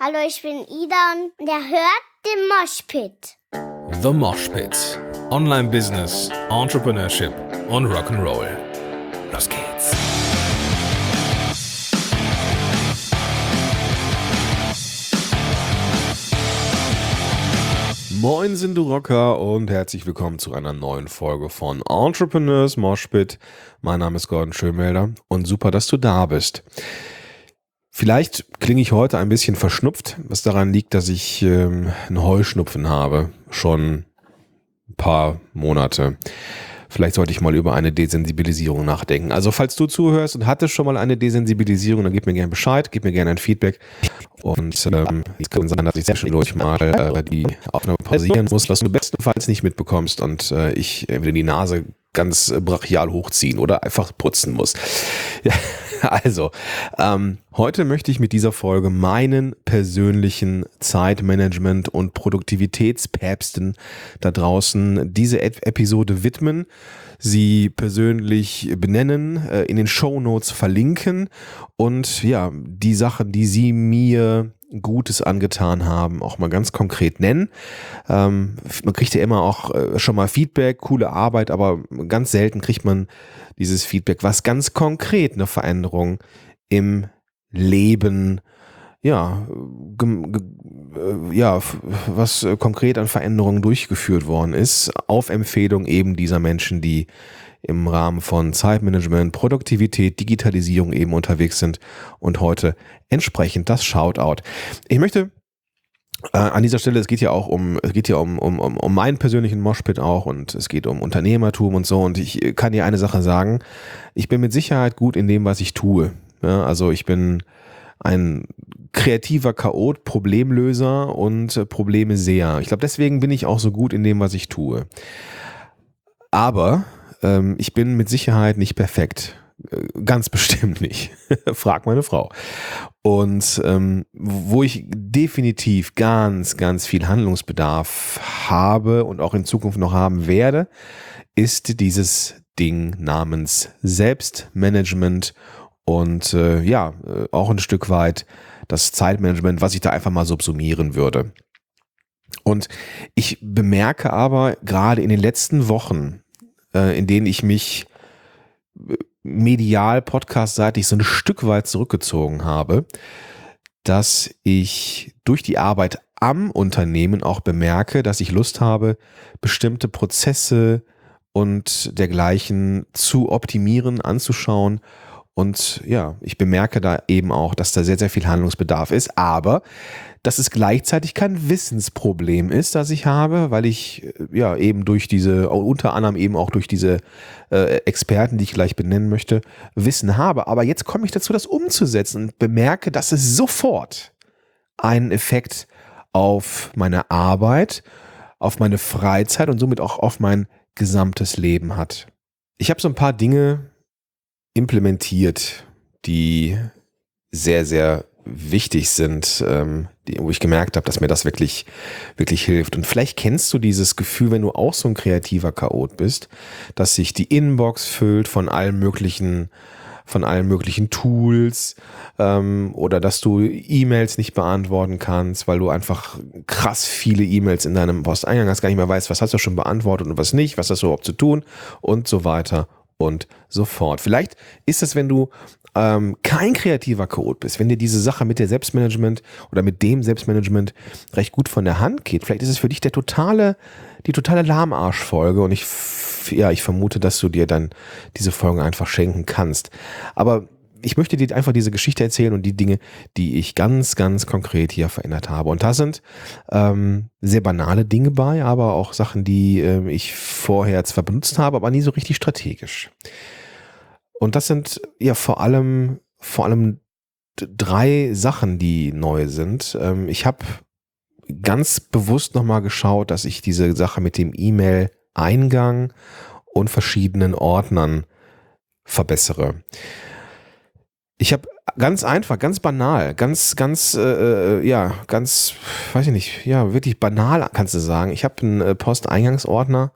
Hallo, ich bin Ida und der hört den Moshpit. The Mosh Pit. Online Business, Entrepreneurship und Rock'n'Roll. Los geht's. Moin sind du Rocker und herzlich willkommen zu einer neuen Folge von Entrepreneurs Mosh Pit. Mein Name ist Gordon Schönmelder und super, dass du da bist. Vielleicht klinge ich heute ein bisschen verschnupft, was daran liegt, dass ich einen Heuschnupfen habe, schon ein paar Monate. Vielleicht sollte ich mal über eine Desensibilisierung nachdenken. Also falls du zuhörst und hattest schon mal eine Desensibilisierung, dann gib mir gerne Bescheid, gib mir gerne ein Feedback. Und es kann sein, dass ich zwischendurch mal die Aufnahme pausieren muss, was du bestenfalls nicht mitbekommst und ich entweder die Nase ganz brachial hochziehen oder einfach putzen muss. Ja, also, heute möchte ich mit dieser Folge meinen persönlichen Zeitmanagement- und Produktivitätspäpsten da draußen diese Episode widmen, sie persönlich benennen, in den Shownotes verlinken und ja, die Sachen, die sie mir Gutes angetan haben, auch mal ganz konkret nennen. Man kriegt ja immer auch schon mal Feedback, coole Arbeit, aber ganz selten kriegt man dieses Feedback, was ganz konkret eine Veränderung im Leben, was konkret an Veränderungen durchgeführt worden ist, auf Empfehlung eben dieser Menschen, die im Rahmen von Zeitmanagement, Produktivität, Digitalisierung eben unterwegs sind und heute entsprechend das Shoutout. Ich möchte an dieser Stelle, es geht ja um meinen persönlichen Moshpit auch und es geht um Unternehmertum und so und ich kann dir eine Sache sagen, ich bin mit Sicherheit gut in dem, was ich tue. Ja, also ich bin ein kreativer Chaot, Problemlöser und Problemeseher. Ich glaube, deswegen bin ich auch so gut in dem, was ich tue. Aber ich bin mit Sicherheit nicht perfekt. Ganz bestimmt nicht. Frag meine Frau. Und wo ich definitiv ganz, ganz viel Handlungsbedarf habe und auch in Zukunft noch haben werde, ist dieses Ding namens Selbstmanagement und auch ein Stück weit das Zeitmanagement, was ich da einfach mal subsumieren würde. Und ich bemerke aber gerade in den letzten Wochen, in denen ich mich medial, podcastseitig so ein Stück weit zurückgezogen habe, dass ich durch die Arbeit am Unternehmen auch bemerke, dass ich Lust habe, bestimmte Prozesse und dergleichen zu optimieren, anzuschauen. Und ja, ich bemerke da eben auch, dass da sehr, sehr viel Handlungsbedarf ist, aber dass es gleichzeitig kein Wissensproblem ist, das ich habe, weil ich ja eben durch diese, unter anderem eben auch durch diese Experten, die ich gleich benennen möchte, Wissen habe. Aber jetzt komme ich dazu, das umzusetzen und bemerke, dass es sofort einen Effekt auf meine Arbeit, auf meine Freizeit und somit auch auf mein gesamtes Leben hat. Ich habe so ein paar Dinge implementiert, die sehr, sehr wichtig sind, wo ich gemerkt habe, dass mir das wirklich, wirklich hilft. Und vielleicht kennst du dieses Gefühl, wenn du auch so ein kreativer Chaot bist, dass sich die Inbox füllt von allen möglichen Tools oder dass du E-Mails nicht beantworten kannst, weil du einfach krass viele E-Mails in deinem Posteingang hast, gar nicht mehr weißt, was hast du schon beantwortet und was nicht, was hast du überhaupt zu tun und so weiter und so fort. Vielleicht ist es, wenn du kein kreativer Chaot bist, wenn dir diese Sache mit der Selbstmanagement oder mit dem Selbstmanagement recht gut von der Hand geht, vielleicht ist es für dich die totale Lahmarschfolge und ich vermute, dass du dir dann diese Folgen einfach schenken kannst. Aber ich möchte dir einfach diese Geschichte erzählen und die Dinge, die ich ganz, ganz konkret hier verändert habe. Und da sind sehr banale Dinge bei, aber auch Sachen, die ich vorher zwar benutzt habe, aber nie so richtig strategisch. Und das sind ja vor allem 3 Sachen, die neu sind. Ich habe ganz bewusst nochmal geschaut, dass ich diese Sache mit dem E-Mail-Eingang und verschiedenen Ordnern verbessere. Ich habe ganz einfach, ganz banal, wirklich banal kannst du sagen. Ich habe einen Posteingangsordner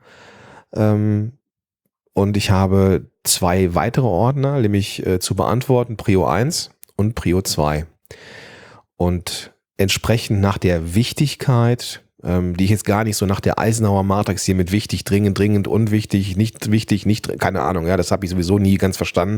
und ich habe 2 weitere Ordner, nämlich zu beantworten, Prio 1 und Prio 2. Und entsprechend nach der Wichtigkeit, die ich jetzt gar nicht so nach der Eisenhower Matrix hier mit wichtig, dringend, dringend, unwichtig, nicht, keine Ahnung, ja, das habe ich sowieso nie ganz verstanden,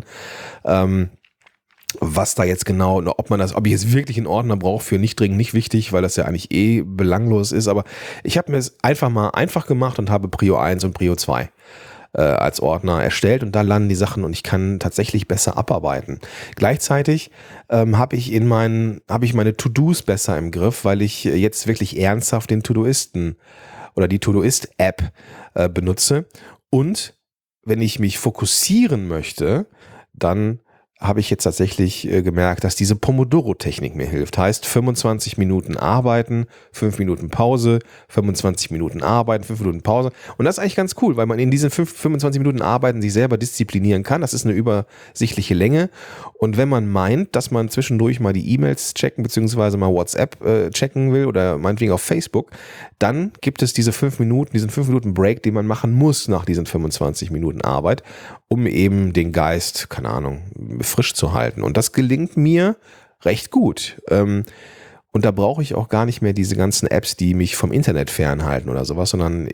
was da jetzt genau, ob ich jetzt wirklich einen Ordner brauche für nicht dringend, nicht wichtig, weil das ja eigentlich belanglos ist, aber ich habe mir es einfach gemacht und habe Prio 1 und Prio 2 als Ordner erstellt und da landen die Sachen und ich kann tatsächlich besser abarbeiten. Gleichzeitig habe ich meine To-Dos besser im Griff, weil ich jetzt wirklich ernsthaft den Todoisten oder die Todoist-App benutze. Und wenn ich mich fokussieren möchte, dann habe ich jetzt tatsächlich gemerkt, dass diese Pomodoro-Technik mir hilft. Heißt 25 Minuten arbeiten, 5 Minuten Pause, 25 Minuten arbeiten, 5 Minuten Pause. Und das ist eigentlich ganz cool, weil man in diesen 25 Minuten Arbeiten sich selber disziplinieren kann. Das ist eine übersichtliche Länge. Und wenn man meint, dass man zwischendurch mal die E-Mails checken beziehungsweise mal WhatsApp checken will oder meinetwegen auf Facebook, dann gibt es diesen 5 Minuten Break, den man machen muss nach diesen 25 Minuten Arbeit, um eben den Geist, keine Ahnung, frisch zu halten. Und das gelingt mir recht gut. Und da brauche ich auch gar nicht mehr diese ganzen Apps, die mich vom Internet fernhalten oder sowas, sondern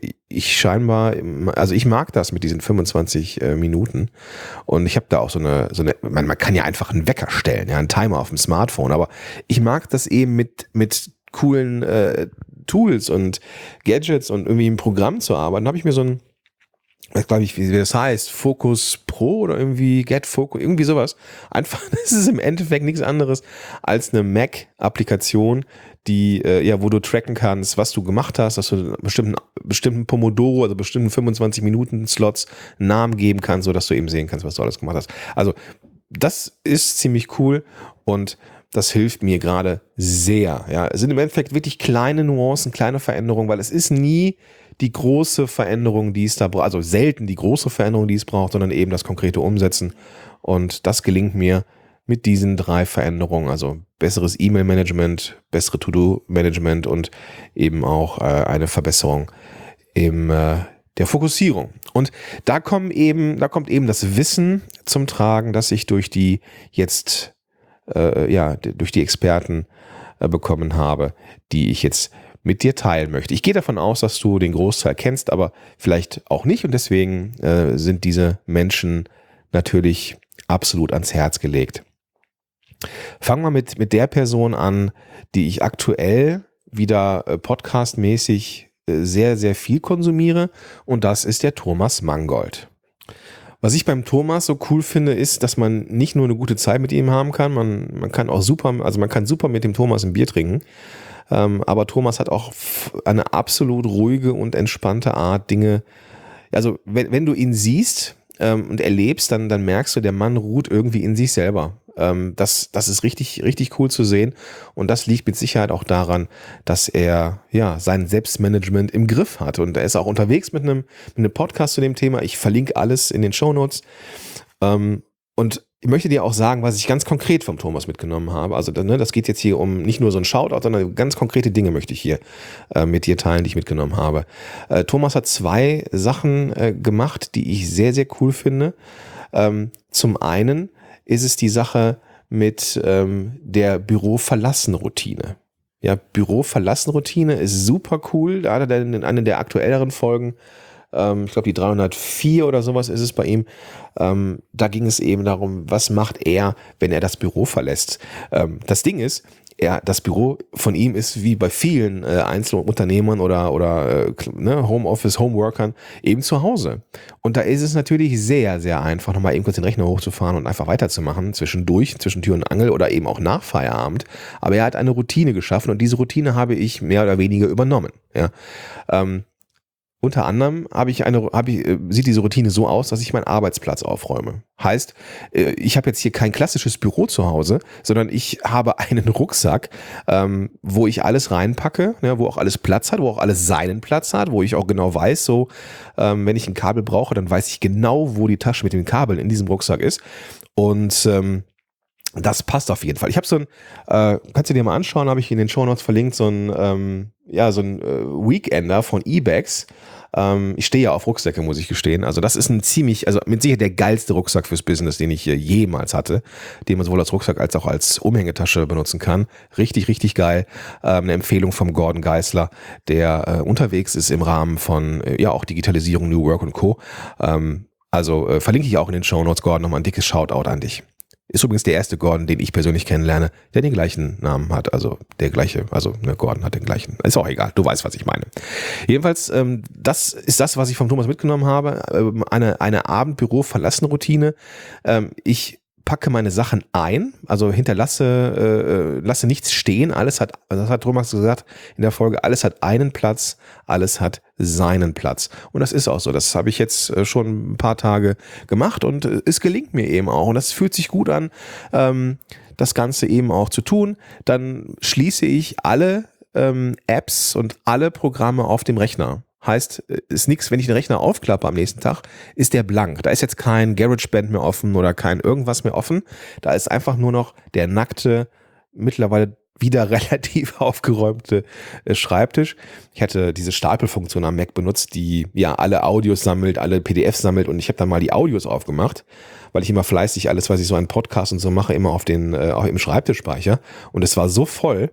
ich mag das mit diesen 25 Minuten. Und ich habe da auch man kann ja einfach einen Wecker stellen, ja, einen Timer auf dem Smartphone, aber ich mag das eben mit coolen Tools und Gadgets und irgendwie im Programm zu arbeiten. Da habe ich mir weiß glaube ich, wie das heißt, Focus Pro oder irgendwie Get Focus, irgendwie sowas. Einfach, das ist im Endeffekt nichts anderes als eine Mac-Applikation, die, wo du tracken kannst, was du gemacht hast, dass du bestimmten Pomodoro, also bestimmten 25-Minuten-Slots einen Namen geben kannst, sodass du eben sehen kannst, was du alles gemacht hast. Also, das ist ziemlich cool und das hilft mir gerade sehr. Ja, es sind im Endeffekt wirklich kleine Nuancen, kleine Veränderungen, weil es ist nie die große Veränderung, die es da braucht, also selten die große Veränderung, die es braucht, sondern eben das konkrete Umsetzen. Und das gelingt mir mit diesen 3 Veränderungen, also besseres E-Mail-Management, bessere To-Do-Management und eben auch eine Verbesserung der Fokussierung. Und da kommt eben das Wissen zum Tragen, das ich durch die Experten bekommen habe, die ich jetzt mit dir teilen möchte. Ich gehe davon aus, dass du den Großteil kennst, aber vielleicht auch nicht und deswegen sind diese Menschen natürlich absolut ans Herz gelegt. Fangen wir mit der Person an, die ich aktuell wieder podcastmäßig sehr, sehr viel konsumiere und das ist der Thomas Mangold. Was ich beim Thomas so cool finde, ist, dass man nicht nur eine gute Zeit mit ihm haben kann, man kann super mit dem Thomas ein Bier trinken, aber Thomas hat auch eine absolut ruhige und entspannte Art, Dinge, also wenn du ihn siehst und erlebst, dann merkst du, der Mann ruht irgendwie in sich selber. Das ist richtig, richtig cool zu sehen und das liegt mit Sicherheit auch daran, dass er sein Selbstmanagement im Griff hat und er ist auch unterwegs mit einem Podcast zu dem Thema. Ich verlinke alles in den Shownotes und ich möchte dir auch sagen, was ich ganz konkret vom Thomas mitgenommen habe. Also das geht jetzt hier um nicht nur so ein Shoutout, sondern ganz konkrete Dinge möchte ich hier mit dir teilen, die ich mitgenommen habe. Thomas hat 2 Sachen gemacht, die ich sehr, sehr cool finde. Zum einen ist es die Sache mit der Büro-Verlassen-Routine. Ja, Büro-Verlassen-Routine ist super cool. Da hat er in einer der aktuelleren Folgen, ich glaube die 304 oder sowas ist es bei ihm, da ging es eben darum, was macht er, wenn er das Büro verlässt. Das Ding ist, das Büro von ihm ist wie bei vielen Einzelunternehmern oder Homeoffice, Homeworkern eben zu Hause. Und da ist es natürlich sehr, sehr einfach, nochmal eben kurz den Rechner hochzufahren und einfach weiterzumachen, zwischen Tür und Angel oder eben auch nach Feierabend. Aber er hat eine Routine geschaffen und diese Routine habe ich mehr oder weniger übernommen. Ja. Unter anderem sieht diese Routine so aus, dass ich meinen Arbeitsplatz aufräume. Heißt, ich habe jetzt hier kein klassisches Büro zu Hause, sondern ich habe einen Rucksack, wo ich alles reinpacke, wo auch alles Platz hat, wo auch alles seinen Platz hat, wo ich auch genau weiß, wenn ich ein Kabel brauche, dann weiß ich genau, wo die Tasche mit den Kabeln in diesem Rucksack ist. Und das passt auf jeden Fall. Ich habe kannst du dir mal anschauen, habe ich in den Shownotes verlinkt, so ein Weekender von Ibex. Ich stehe ja auf Rucksäcke, muss ich gestehen. Also das ist also mit Sicherheit der geilste Rucksack fürs Business, den ich jemals hatte, den man sowohl als Rucksack als auch als Umhängetasche benutzen kann. Richtig, richtig geil. Eine Empfehlung vom Gordon Geisler, der unterwegs ist im Rahmen von auch Digitalisierung, New Work und Co. Verlinke ich auch in den Shownotes. Gordon, nochmal ein dickes Shoutout an dich. Ist übrigens der erste Gordon, den ich persönlich kennenlerne, der den gleichen Namen hat, Gordon hat den gleichen, ist auch egal, du weißt, was ich meine. Jedenfalls, das ist das, was ich vom Thomas mitgenommen habe, eine Abendbüro-Verlassen-Routine. Ich packe meine Sachen ein, also lasse nichts stehen, das hat Thomas gesagt in der Folge, alles hat einen Platz, alles hat seinen Platz. Und das ist auch so, das habe ich jetzt schon ein paar Tage gemacht und es gelingt mir eben auch und das fühlt sich gut an, das Ganze eben auch zu tun. Dann schließe ich alle Apps und alle Programme auf dem Rechner. Heißt, ist nichts, wenn ich den Rechner aufklappe am nächsten Tag, ist der blank. Da ist jetzt kein GarageBand mehr offen oder kein irgendwas mehr offen. Da ist einfach nur noch der nackte, mittlerweile wieder relativ aufgeräumte Schreibtisch. Ich hatte diese Stapelfunktion am Mac benutzt, die ja alle Audios sammelt, alle PDFs sammelt und ich habe dann mal die Audios aufgemacht, weil ich immer fleißig alles, was ich so an Podcasts und so mache, immer auch im Schreibtisch speichere. Und es war so voll,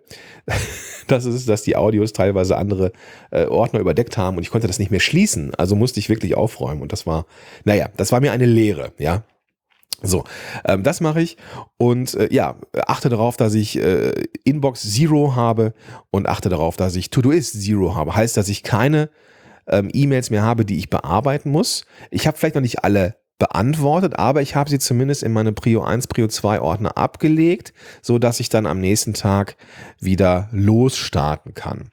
dass die Audios teilweise andere Ordner überdeckt haben und ich konnte das nicht mehr schließen. Also musste ich wirklich aufräumen und das war mir eine Lehre, ja. So, das mache ich und achte darauf, dass ich Inbox Zero habe und achte darauf, dass ich Todoist Zero habe. Heißt, dass ich keine E-Mails mehr habe, die ich bearbeiten muss. Ich habe vielleicht noch nicht alle beantwortet, aber ich habe sie zumindest in meine Prio 1, Prio 2 Ordner abgelegt, so dass ich dann am nächsten Tag wieder losstarten kann.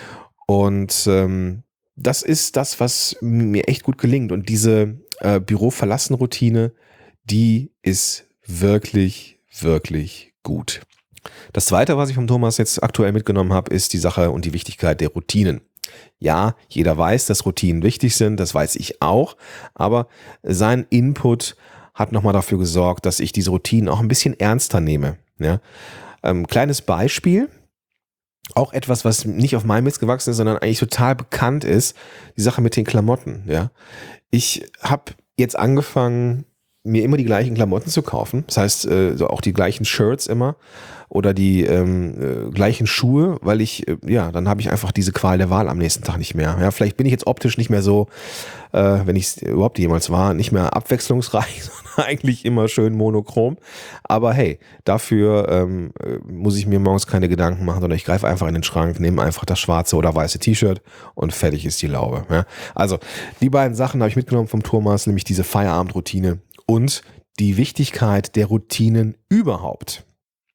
Und das ist das, was mir echt gut gelingt und diese Büro-Verlassen-Routine, die ist wirklich, wirklich gut. Das Zweite, was ich vom Thomas jetzt aktuell mitgenommen habe, ist die Sache und die Wichtigkeit der Routinen. Ja, jeder weiß, dass Routinen wichtig sind, das weiß ich auch, aber sein Input hat nochmal dafür gesorgt, dass ich diese Routinen auch ein bisschen ernster nehme. Ja? Kleines Beispiel, auch etwas, was nicht auf meinem Mist gewachsen ist, sondern eigentlich total bekannt ist, die Sache mit den Klamotten. Ja? Ich habe jetzt angefangen, mir immer die gleichen Klamotten zu kaufen. Das heißt, auch die gleichen Shirts immer oder die gleichen Schuhe, weil dann habe ich einfach diese Qual der Wahl am nächsten Tag nicht mehr. Ja, vielleicht bin ich jetzt optisch nicht mehr so, wenn ich es überhaupt jemals war, nicht mehr abwechslungsreich, sondern eigentlich immer schön monochrom. Aber hey, dafür muss ich mir morgens keine Gedanken machen, sondern ich greife einfach in den Schrank, nehme einfach das schwarze oder weiße T-Shirt und fertig ist die Laube. Ja? Also, die beiden Sachen habe ich mitgenommen vom Thomas, nämlich diese Feierabendroutine und die Wichtigkeit der Routinen überhaupt.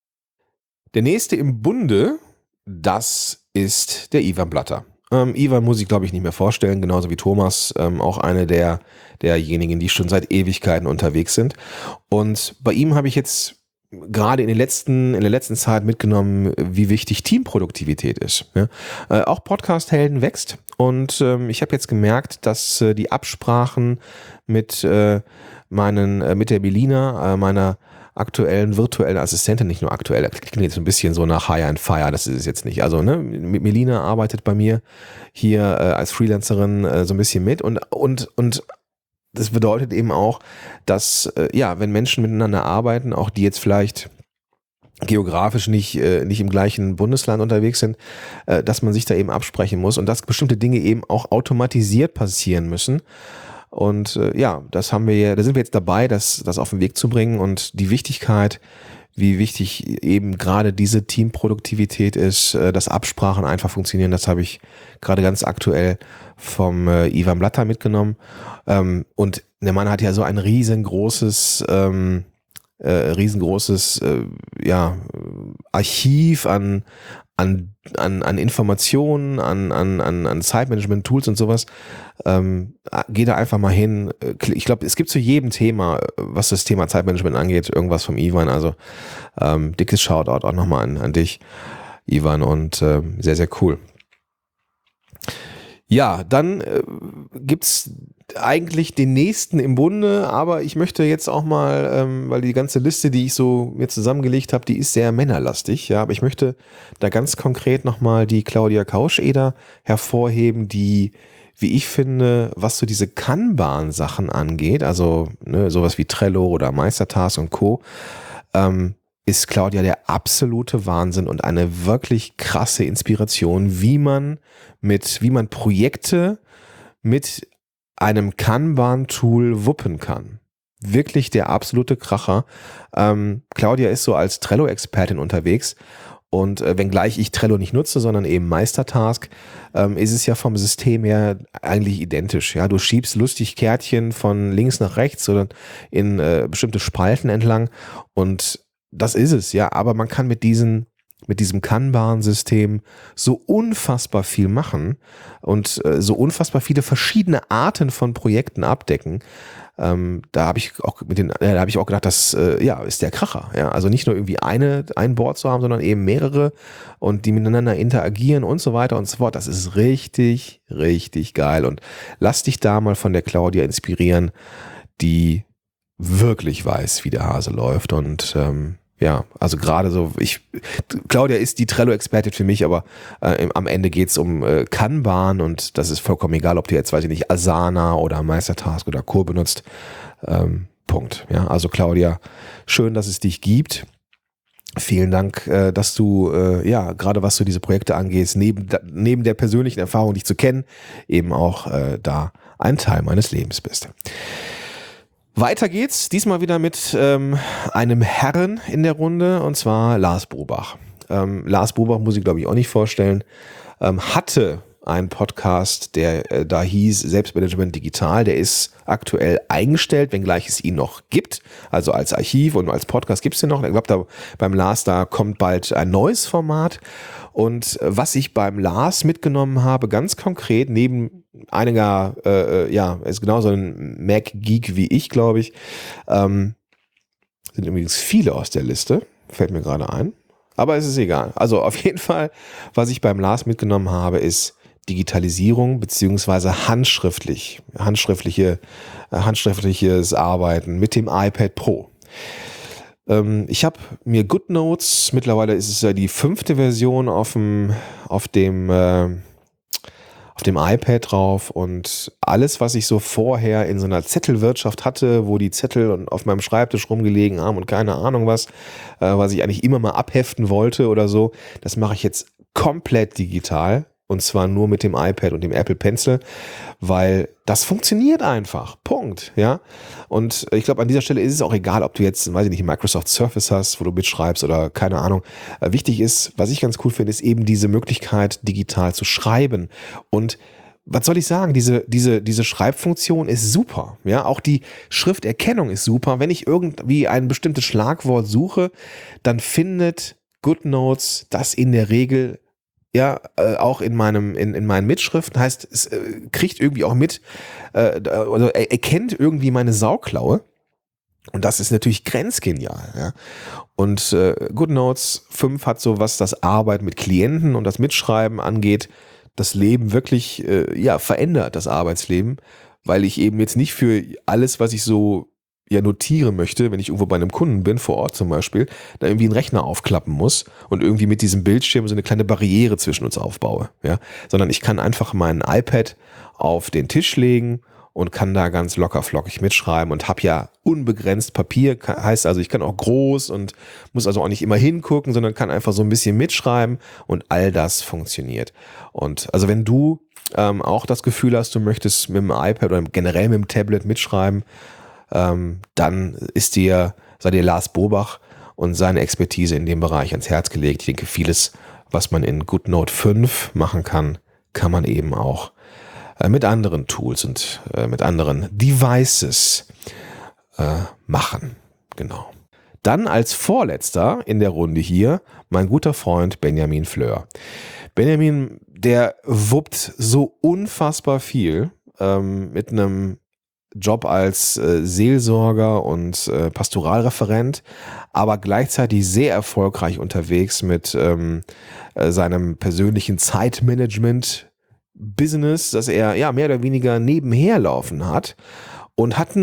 Der nächste im Bunde, das ist der Ivan Blatter. Ivan muss ich, glaube ich, nicht mehr vorstellen, genauso wie Thomas, auch eine derjenigen, die schon seit Ewigkeiten unterwegs sind. Und bei ihm habe ich jetzt gerade in der letzten Zeit mitgenommen, wie wichtig Teamproduktivität ist. Ja? Auch Podcast-Helden wächst und ich habe jetzt gemerkt, dass die Absprachen mit der Melina, meiner aktuellen virtuellen Assistentin, nicht nur aktuell, das klingt jetzt ein bisschen so nach Hire and Fire, das ist es jetzt nicht. Also Melina arbeitet bei mir hier als Freelancerin so ein bisschen mit und das bedeutet eben auch, dass wenn Menschen miteinander arbeiten, auch die jetzt vielleicht geografisch nicht im gleichen Bundesland unterwegs sind, dass man sich da eben absprechen muss und dass bestimmte Dinge eben auch automatisiert passieren müssen. Und da sind wir jetzt dabei, das auf den Weg zu bringen und die Wichtigkeit, wie wichtig eben gerade diese Teamproduktivität ist, dass Absprachen einfach funktionieren, das habe ich gerade ganz aktuell vom Ivan Blatter mitgenommen. Und der Mann hat ja so ein riesengroßes Archiv an Informationen, an Zeitmanagement-Tools und sowas. Geh da einfach mal hin. Ich glaube, es gibt zu jedem Thema, was das Thema Zeitmanagement angeht, irgendwas vom Ivan. Also dickes Shoutout auch nochmal an dich, Ivan, und sehr, sehr cool. Ja, dann gibt's eigentlich den nächsten im Bunde, aber ich möchte jetzt auch mal, weil die ganze Liste, die ich so mir zusammengelegt habe, die ist sehr männerlastig, ja, aber ich möchte da ganz konkret nochmal die Claudia Kausch-Eder hervorheben, die wie ich finde, was so diese Kanban-Sachen angeht, also ne, sowas wie Trello oder Meistertask und Co., ist Claudia der absolute Wahnsinn und eine wirklich krasse Inspiration, wie man Projekte mit einem Kanban-Tool wuppen kann. Wirklich der absolute Kracher. Claudia ist so als Trello-Expertin unterwegs und wenngleich ich Trello nicht nutze, sondern eben Meistertask, ist es ja vom System her eigentlich identisch. Ja, du schiebst lustig Kärtchen von links nach rechts oder in bestimmte Spalten entlang und das ist es, ja. Aber man kann mit diesem Kanban-System so unfassbar viel machen und so unfassbar viele verschiedene Arten von Projekten abdecken. Da habe ich auch gedacht, das ist der Kracher. Ja? Also nicht nur irgendwie ein Board zu haben, sondern eben mehrere und die miteinander interagieren und so weiter und so fort. Das ist richtig, richtig geil. Und lass dich da mal von der Claudia inspirieren, die wirklich weiß, wie der Hase läuft. Und also gerade so, Claudia ist die Trello-Expertin für mich, aber am Ende geht es um Kanban und das ist vollkommen egal, ob du jetzt, weiß ich nicht, Asana oder Meistertask oder Co. benutzt. Punkt. Ja, also Claudia, schön, dass es dich gibt. Vielen Dank, dass du, gerade was so diese Projekte angeht, neben der persönlichen Erfahrung, dich zu kennen, eben auch da ein Teil meines Lebens bist. Weiter geht's, diesmal wieder mit einem Herren in der Runde, und zwar Lars Bobach. Lars Bobach, muss ich glaube ich auch nicht vorstellen, hatte einen Podcast, der da hieß Selbstmanagement Digital. Der ist aktuell eingestellt, wenngleich es ihn noch gibt. Also als Archiv und als Podcast gibt es den noch. Ich glaube, beim Lars, da kommt bald ein neues Format. Und was ich beim Lars mitgenommen habe, ganz konkret, neben einiger, ist genauso ein Mac-Geek wie ich, glaube ich, sind übrigens viele aus der Liste, fällt mir gerade ein. Aber es ist egal. Also auf jeden Fall, was ich beim Lars mitgenommen habe, ist Digitalisierung beziehungsweise handschriftliches Arbeiten mit dem iPad Pro. Ich habe mir GoodNotes, mittlerweile ist es ja die 5. Version auf dem iPad drauf, und alles, was ich so vorher in so einer Zettelwirtschaft hatte, wo die Zettel auf meinem Schreibtisch rumgelegen haben und keine Ahnung was ich eigentlich immer mal abheften wollte oder so, das mache ich jetzt komplett digital. Und zwar nur mit dem iPad und dem Apple Pencil, weil das funktioniert einfach. Punkt. Ja. Und ich glaube, an dieser Stelle ist es auch egal, ob du jetzt, weiß ich nicht, Microsoft Surface hast, wo du mitschreibst oder keine Ahnung. Wichtig ist, was ich ganz cool finde, ist eben diese Möglichkeit, digital zu schreiben. Und was soll ich sagen? Diese Schreibfunktion ist super. Ja, auch die Schrifterkennung ist super. Wenn ich irgendwie ein bestimmtes Schlagwort suche, dann findet GoodNotes das in der Regel auch in meinen Mitschriften, heißt, es kriegt irgendwie auch mit, also erkennt irgendwie meine Sauklaue, und das ist natürlich grenzgenial. Ja? Und GoodNotes 5 hat so, was das Arbeiten mit Klienten und das Mitschreiben angeht, das Leben wirklich verändert, das Arbeitsleben, weil ich eben jetzt nicht für alles, was ich so notieren möchte, wenn ich irgendwo bei einem Kunden bin, vor Ort zum Beispiel, da irgendwie einen Rechner aufklappen muss und irgendwie mit diesem Bildschirm so eine kleine Barriere zwischen uns aufbaue, ja, sondern ich kann einfach mein iPad auf den Tisch legen und kann da ganz locker flockig mitschreiben und habe ja unbegrenzt Papier, heißt also, ich kann auch groß und muss also auch nicht immer hingucken, sondern kann einfach so ein bisschen mitschreiben, und all das funktioniert. Und also wenn du auch das Gefühl hast, du möchtest mit dem iPad oder generell mit dem Tablet mitschreiben, dann sei dir Lars Bobach und seine Expertise in dem Bereich ans Herz gelegt. Ich denke, vieles, was man in GoodNote 5 machen kann, kann man eben auch mit anderen Tools und mit anderen Devices machen. Genau. Dann als Vorletzter in der Runde hier mein guter Freund Benjamin Fleur. Benjamin, der wuppt so unfassbar viel mit einem Job als Seelsorger und Pastoralreferent, aber gleichzeitig sehr erfolgreich unterwegs mit seinem persönlichen Zeitmanagement-Business, das er mehr oder weniger nebenher laufen hat, und hat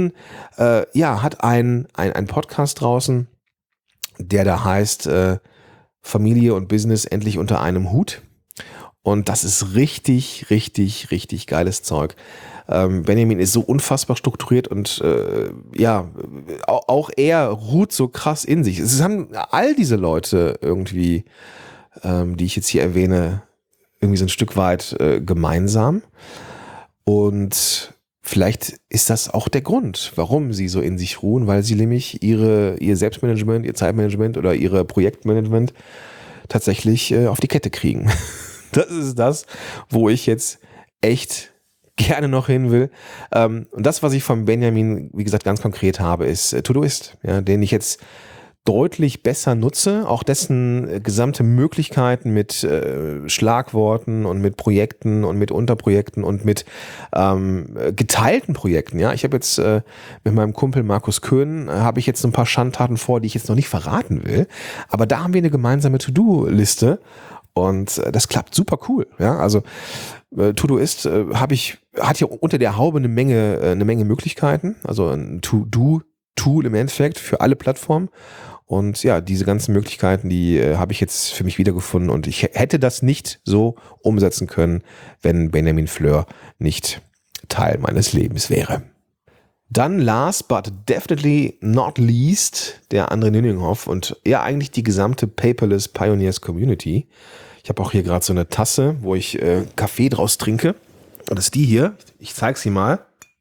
einen Podcast draußen, der da heißt Familie und Business endlich unter einem Hut. Und das ist richtig, richtig, richtig geiles Zeug. Benjamin ist so unfassbar strukturiert und auch er ruht so krass in sich. Es haben all diese Leute irgendwie, die ich jetzt hier erwähne, irgendwie so ein Stück weit gemeinsam. Und vielleicht ist das auch der Grund, warum sie so in sich ruhen, weil sie nämlich ihr Selbstmanagement, ihr Zeitmanagement oder ihr Projektmanagement tatsächlich auf die Kette kriegen. Das ist das, wo ich jetzt echt gerne noch hin will. Und das, was ich von Benjamin, wie gesagt, ganz konkret habe, ist Todoist, ja, den ich jetzt deutlich besser nutze, auch dessen gesamte Möglichkeiten mit Schlagworten und mit Projekten und mit Unterprojekten und mit geteilten Projekten. Ja, ich habe jetzt mit meinem Kumpel Markus Köhn habe ich jetzt ein paar Schandtaten vor, die ich jetzt noch nicht verraten will. Aber da haben wir eine gemeinsame To-Do-Liste und das klappt super cool. Ja, also Todoist hat hier unter der Haube eine Menge Möglichkeiten. Also ein To-Do-Tool im Endeffekt für alle Plattformen. Und ja, diese ganzen Möglichkeiten, die habe ich jetzt für mich wiedergefunden und ich hätte das nicht so umsetzen können, wenn Benjamin Fleur nicht Teil meines Lebens wäre. Dann last but definitely not least der André Nüninghoff und ja eigentlich die gesamte Paperless Pioneers Community. Ich habe auch hier gerade so eine Tasse, wo ich Kaffee draus trinke. Und das ist die hier. Ich zeige sie mal.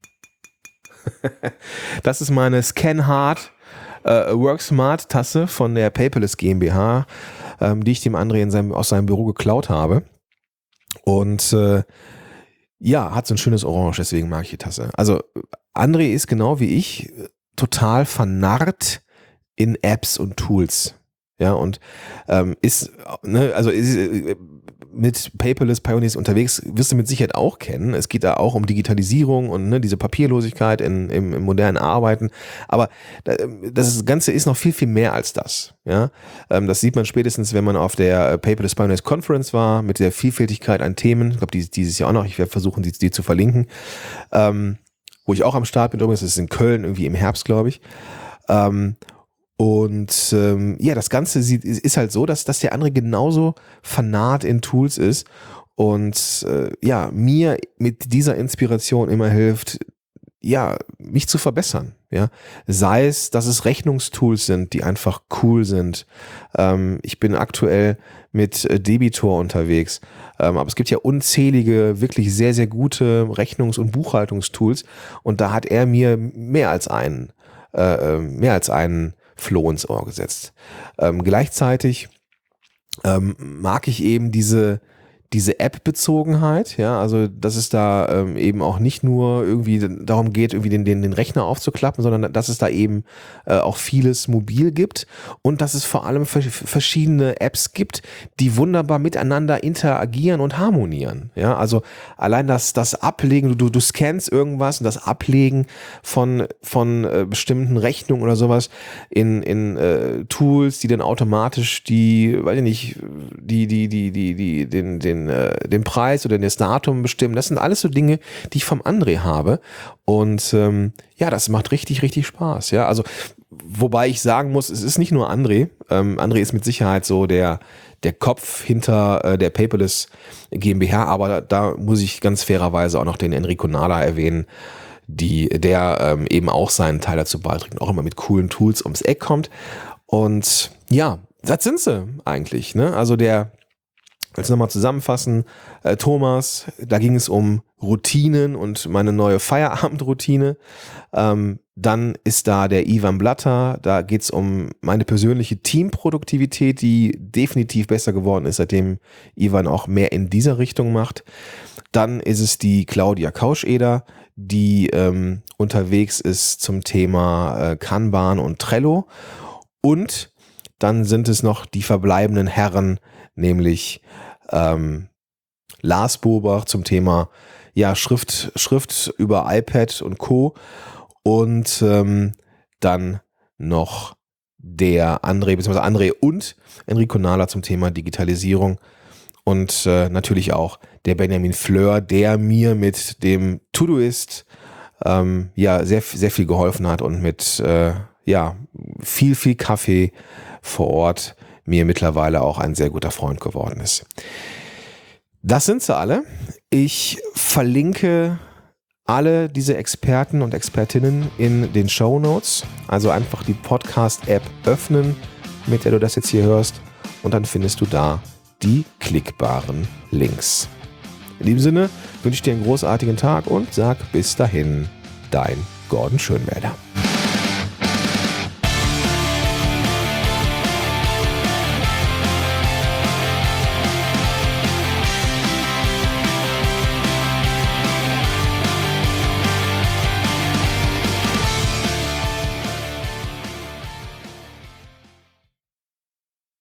Das ist meine ScanHard WorkSmart Tasse von der Paperless GmbH, die ich dem André aus seinem Büro geklaut habe. Und hat so ein schönes Orange, deswegen mag ich die Tasse. Also André ist genau wie ich total vernarrt in Apps und Tools. Ja, und ist mit Paperless Pioneers unterwegs, wirst du mit Sicherheit auch kennen. Es geht da auch um Digitalisierung und diese Papierlosigkeit im modernen Arbeiten. Aber das Ganze ist noch viel, viel mehr als das. Ja, das sieht man spätestens, wenn man auf der Paperless Pioneers Conference war, mit der Vielfältigkeit an Themen. Ich glaube, dieses Jahr auch noch. Ich werde versuchen, die zu verlinken. Wo ich auch am Start bin, übrigens, das ist in Köln, irgendwie im Herbst, glaube ich. Das Ganze ist halt so, dass der andere genauso vernarrt in Tools ist und mir mit dieser Inspiration immer hilft, mich zu verbessern. Ja, sei es, dass es Rechnungstools sind, die einfach cool sind. Ich bin aktuell mit Debitor unterwegs, aber es gibt ja unzählige, wirklich sehr, sehr gute Rechnungs- und Buchhaltungstools und da hat er mir mehr als einen Floh ins Ohr gesetzt. Gleichzeitig mag ich eben diese App-Bezogenheit, ja, also dass es da eben auch nicht nur irgendwie darum geht, irgendwie den Rechner aufzuklappen, sondern dass es da eben auch vieles mobil gibt und dass es vor allem verschiedene Apps gibt, die wunderbar miteinander interagieren und harmonieren. Ja, also allein das Ablegen, du scannst irgendwas und das Ablegen von bestimmten Rechnungen oder sowas in Tools, die dann automatisch den Preis oder das Datum bestimmen. Das sind alles so Dinge, die ich vom André habe. Und das macht richtig, richtig Spaß. Ja, also wobei ich sagen muss, es ist nicht nur André. André ist mit Sicherheit so der Kopf hinter der Paperless GmbH, aber da muss ich ganz fairerweise auch noch den Enrico Nala erwähnen, der eben auch seinen Teil dazu beiträgt und auch immer mit coolen Tools ums Eck kommt. Und ja, das sind sie eigentlich. Ne? Also jetzt nochmal zusammenfassen, Thomas, da ging es um Routinen und meine neue Feierabendroutine. Dann ist da der Ivan Blatter, da geht es um meine persönliche Teamproduktivität, die definitiv besser geworden ist, seitdem Ivan auch mehr in dieser Richtung macht. Dann ist es die Claudia Kauscheder, die unterwegs ist zum Thema Kanban und Trello. Und dann sind es noch die verbleibenden Herren, nämlich Lars Bobach zum Thema Schrift über iPad und Co. Und dann noch der André, beziehungsweise André und Enrico Nala zum Thema Digitalisierung. Und natürlich auch der Benjamin Fleur, der mir mit dem Todoist sehr, sehr viel geholfen hat und mit viel Kaffee vor Ort mir mittlerweile auch ein sehr guter Freund geworden ist. Das sind sie alle. Ich verlinke alle diese Experten und Expertinnen in den Shownotes. Also einfach die Podcast-App öffnen, mit der du das jetzt hier hörst. Und dann findest du da die klickbaren Links. In diesem Sinne wünsche ich dir einen großartigen Tag und sag bis dahin, dein Gordon Schönwälder.